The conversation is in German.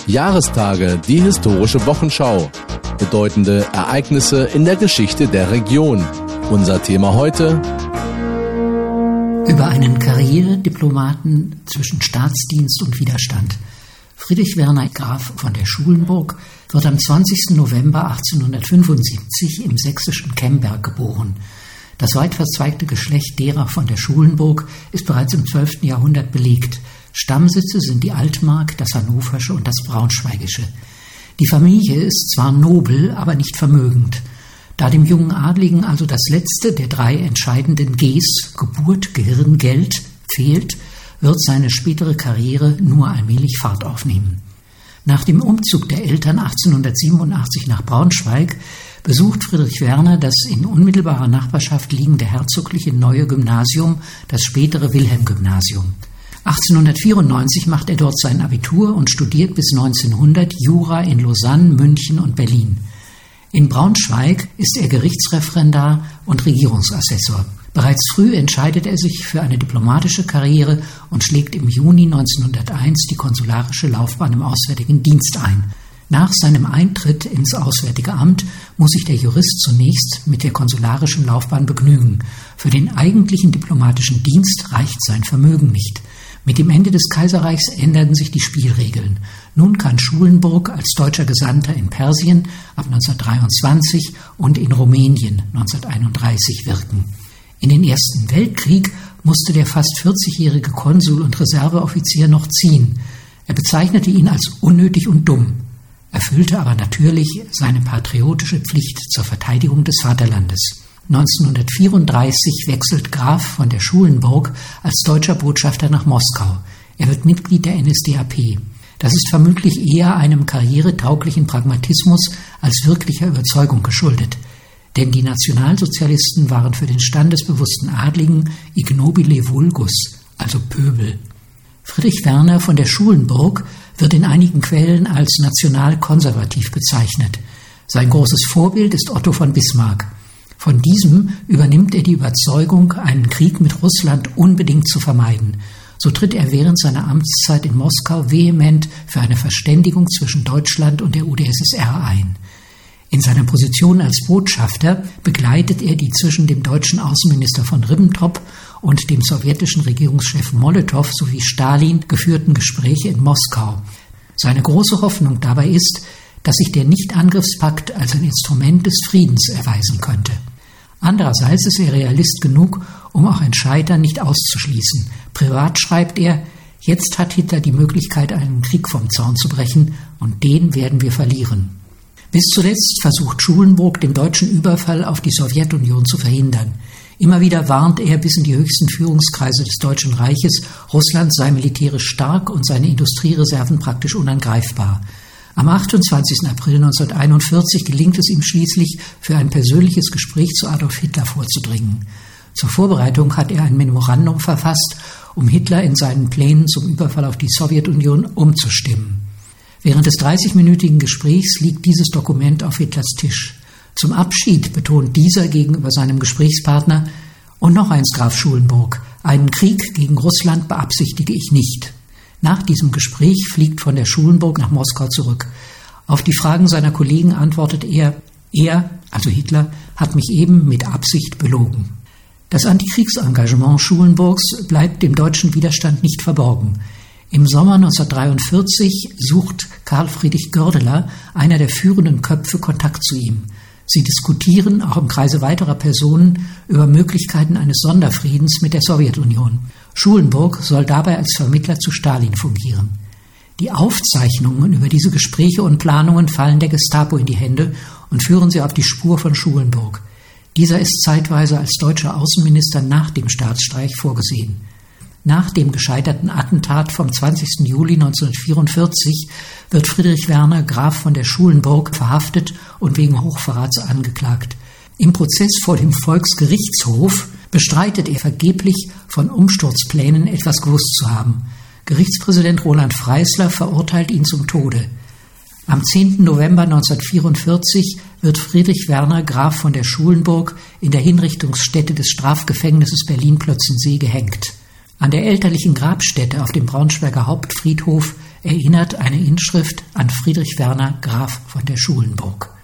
Jahrestage, die historische Wochenschau. Bedeutende Ereignisse in der Geschichte der Region. Unser Thema heute: über einen Karrierediplomaten zwischen Staatsdienst und Widerstand. Friedrich Werner Graf von der Schulenburg wird am 20. November 1875 im sächsischen Kemberg geboren. Das weit verzweigte Geschlecht derer von der Schulenburg ist bereits im 12. Jahrhundert belegt. Stammsitze sind die Altmark, das Hannoversche und das Braunschweigische. Die Familie ist zwar nobel, aber nicht vermögend. Da dem jungen Adligen also das letzte der drei entscheidenden Gs, Geburt, Gehirn, Geld, fehlt, wird seine spätere Karriere nur allmählich Fahrt aufnehmen. Nach dem Umzug der Eltern 1887 nach Braunschweig besucht Friedrich Werner das in unmittelbarer Nachbarschaft liegende herzogliche Neue Gymnasium, das spätere Wilhelm-Gymnasium. 1894 macht er dort sein Abitur und studiert bis 1900 Jura in Lausanne, München und Berlin. In Braunschweig ist er Gerichtsreferendar und Regierungsassessor. Bereits früh entscheidet er sich für eine diplomatische Karriere und schlägt im Juni 1901 die konsularische Laufbahn im Auswärtigen Dienst ein. Nach seinem Eintritt ins Auswärtige Amt muss sich der Jurist zunächst mit der konsularischen Laufbahn begnügen. Für den eigentlichen diplomatischen Dienst reicht sein Vermögen nicht. Mit dem Ende des Kaiserreichs änderten sich die Spielregeln. Nun kann Schulenburg als deutscher Gesandter in Persien ab 1923 und in Rumänien 1931 wirken. In den Ersten Weltkrieg musste der fast 40-jährige Konsul und Reserveoffizier noch ziehen. Er bezeichnete ihn als unnötig und dumm, erfüllte aber natürlich seine patriotische Pflicht zur Verteidigung des Vaterlandes. 1934 wechselt Graf von der Schulenburg als deutscher Botschafter nach Moskau. Er wird Mitglied der NSDAP. Das ist vermutlich eher einem karrieretauglichen Pragmatismus als wirklicher Überzeugung geschuldet. Denn die Nationalsozialisten waren für den standesbewussten Adligen ignobile vulgus, also Pöbel. Friedrich Werner von der Schulenburg wird in einigen Quellen als nationalkonservativ bezeichnet. Sein großes Vorbild ist Otto von Bismarck. Von diesem übernimmt er die Überzeugung, einen Krieg mit Russland unbedingt zu vermeiden. So tritt er während seiner Amtszeit in Moskau vehement für eine Verständigung zwischen Deutschland und der UdSSR ein. In seiner Position als Botschafter begleitet er die zwischen dem deutschen Außenminister von Ribbentrop und dem sowjetischen Regierungschef Molotow sowie Stalin geführten Gespräche in Moskau. Seine große Hoffnung dabei ist, dass sich der Nichtangriffspakt als ein Instrument des Friedens erweisen könnte. Andererseits ist er Realist genug, um auch ein Scheitern nicht auszuschließen. Privat schreibt er: Jetzt hat Hitler die Möglichkeit, einen Krieg vom Zaun zu brechen, und den werden wir verlieren. Bis zuletzt versucht Schulenburg, den deutschen Überfall auf die Sowjetunion zu verhindern. Immer wieder warnt er bis in die höchsten Führungskreise des Deutschen Reiches, Russland sei militärisch stark und seine Industriereserven praktisch unangreifbar. Am 28. April 1941 gelingt es ihm schließlich, für ein persönliches Gespräch zu Adolf Hitler vorzudringen. Zur Vorbereitung hat er ein Memorandum verfasst, um Hitler in seinen Plänen zum Überfall auf die Sowjetunion umzustimmen. Während des 30-minütigen Gesprächs liegt dieses Dokument auf Hitlers Tisch. Zum Abschied betont dieser gegenüber seinem Gesprächspartner: Und noch eins, Graf Schulenburg, einen Krieg gegen Russland beabsichtige ich nicht. Nach diesem Gespräch fliegt von der Schulenburg nach Moskau zurück. Auf die Fragen seiner Kollegen antwortet er, also Hitler, hat mich eben mit Absicht belogen. Das Antikriegsengagement Schulenburgs bleibt dem deutschen Widerstand nicht verborgen. Im Sommer 1943 sucht Karl Friedrich Goerdeler, einer der führenden Köpfe, Kontakt zu ihm. Sie diskutieren, auch im Kreise weiterer Personen, über Möglichkeiten eines Sonderfriedens mit der Sowjetunion. Schulenburg soll dabei als Vermittler zu Stalin fungieren. Die Aufzeichnungen über diese Gespräche und Planungen fallen der Gestapo in die Hände und führen sie auf die Spur von Schulenburg. Dieser ist zeitweise als deutscher Außenminister nach dem Staatsstreich vorgesehen. Nach dem gescheiterten Attentat vom 20. Juli 1944 wird Friedrich Werner Graf von der Schulenburg verhaftet und wegen Hochverrats angeklagt. Im Prozess vor dem Volksgerichtshof bestreitet er vergeblich, von Umsturzplänen etwas gewusst zu haben. Gerichtspräsident Roland Freisler verurteilt ihn zum Tode. Am 10. November 1944 wird Friedrich Werner Graf von der Schulenburg in der Hinrichtungsstätte des Strafgefängnisses Berlin-Plötzensee gehängt. An der elterlichen Grabstätte auf dem Braunschweiger Hauptfriedhof erinnert eine Inschrift an Friedrich Werner Graf von der Schulenburg.